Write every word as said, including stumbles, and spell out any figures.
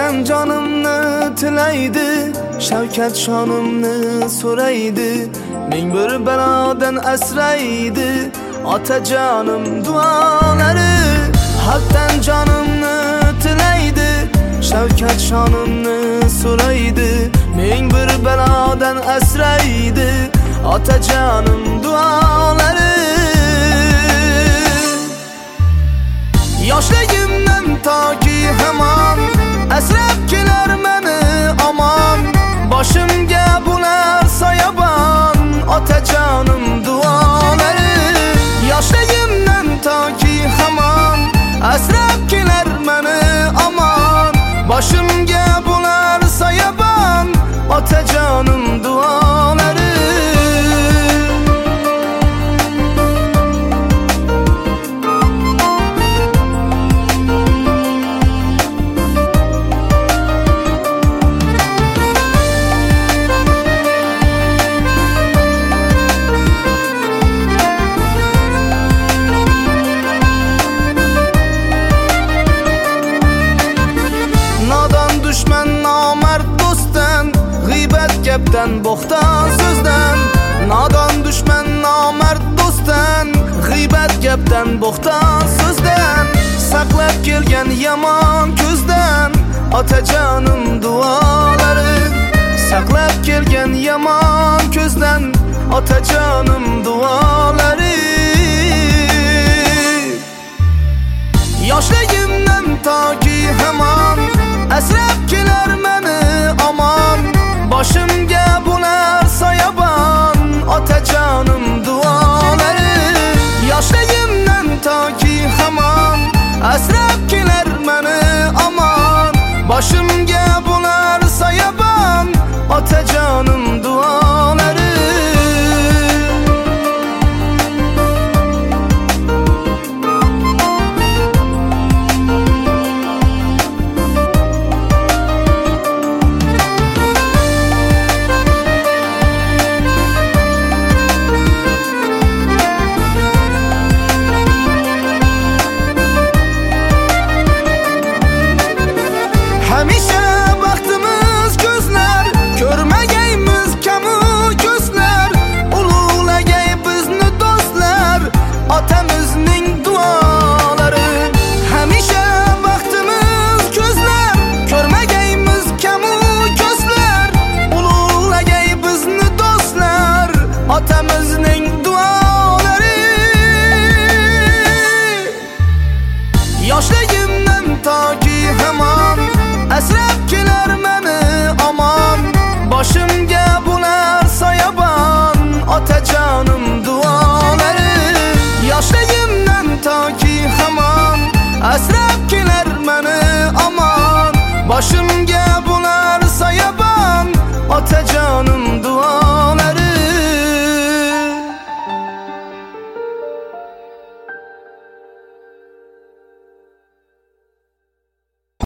Vatan canımni tilaydi, Shavkat shonimni so'raydi, ming bir balodan asraydi otajonim duolari. Hakdan jonimni tilaydi, Shavkat shonimni so'raydi, ming bir balodan asraydi otajonim duolari. Yoshligimdan toki hamon asrab kelar meni omon, boshimga bular soyabon otajonim duolari. Yoshligimdan toki hamon asrab kelar meni omon, boshimga bular soyabon otajonim duolari. Gapdan bo'xton so'zdan, nodon dushman nomard do'stdan, g'iybat gapdan bo'xton so'zdan, saqlab kelgan yomon ko'zdan otajonim duolari. Saqlab kelgan yomon ko'zdan otajonim duolari. Yoshligimdan toki hamon asrab kelar meni omon, boshimga bular soyabon otajonim duolari. Yoshligimdan toki hamon asrab kelar meni omon, boshimga bular soyabon otajonim duolari. Hamisha baxtimiz ko'zlar, ko'rmagaymiz kamu ko'zlar, ulug'lagay bizni do'stlar otamizning duolari. Hamisha baxtimiz ko'zlar, ko'rmagaymiz kamu ko'zlar, ulug'lagay bizni do'stlar otamiz